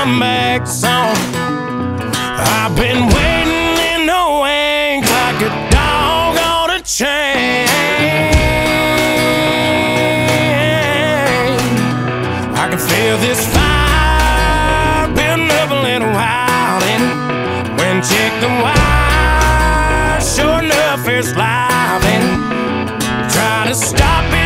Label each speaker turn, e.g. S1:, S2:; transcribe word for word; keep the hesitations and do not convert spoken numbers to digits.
S1: comeback song. I've been waiting in the wings like a dog on a chain. I can feel this fire building up a little while, and when check the wire, sure enough it's live, and try to stop it.